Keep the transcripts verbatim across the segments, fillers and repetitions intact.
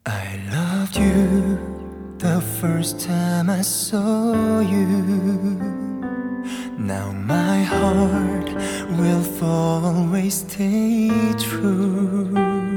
I loved you the first time I saw you. Now my heart will always stay true.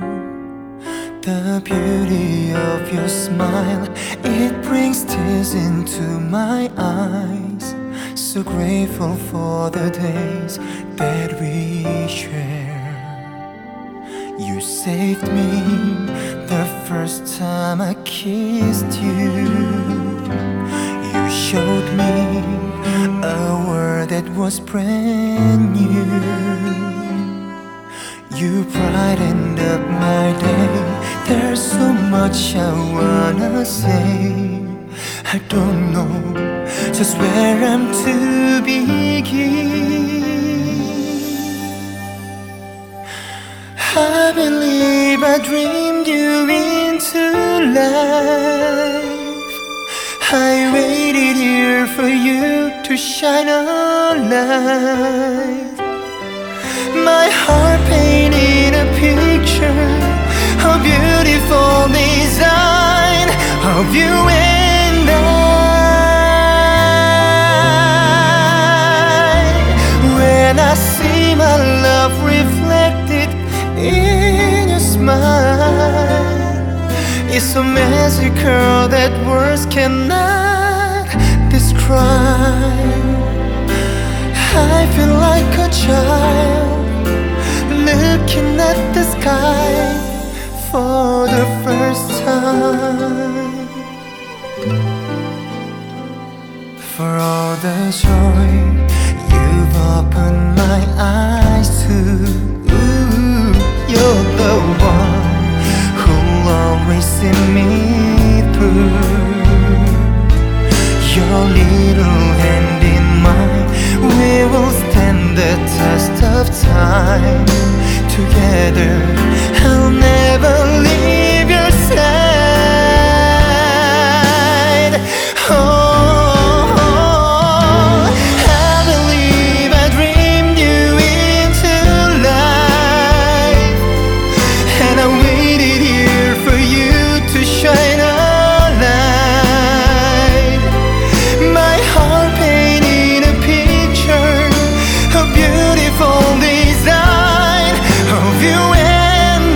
The beauty of your smile, it brings tears into my eyes. So grateful for the days that we share. You saved me the first time I kissed you. You showed me a world that was brand new. You brightened up my day. There's so much I wanna say. I don't know just where I'm to begin. I believe I dreamed you into life. I waited here for you to shine a light. My heart painted a picture, a beautiful design of you and I. When I see my love reflected in your smile, it's so magical that words cannot describe. I feel like a child looking at the sky for the first time. For all the joy you've opened my eyes to, you're the one who'll always see me through. Your little hand in mine, we will stand the test of time. Together, I'll never leave your side. Oh, I believe I dreamed you into life, and I waited here for you to shine a light. My heart painted a picture, a beautiful design of you and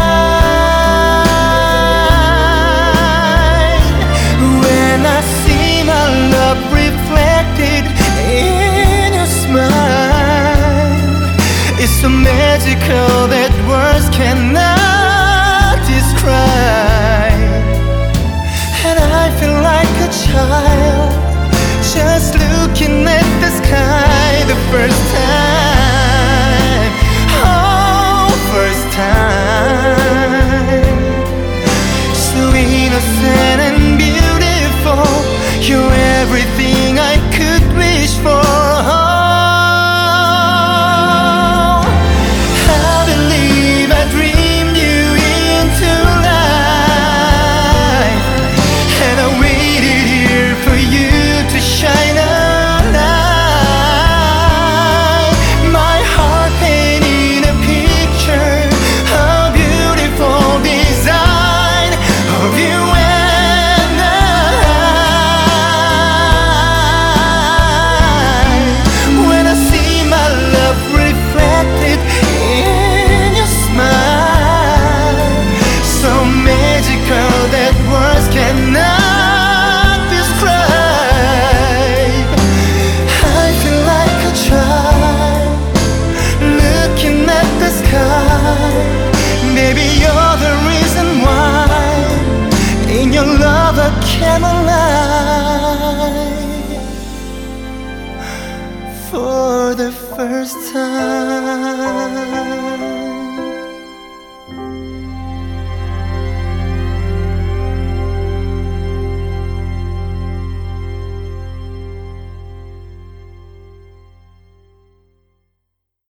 I. When I see my love reflected in your smile, it's so magical that words cannot describe. And I feel like a child just looking at the sky the first time. Oh, first time. So innocent and beautiful, you're everything I could wish for. I believe I dreamed you into life, and I waited here for you to shine a light. My heart painted a picture, a beautiful design of you and I. When I see my love reflected in your smile, so magical that words cannot describe. I feel like a child looking at the sky. Baby, you're the reason why in your love I came alive for the first time.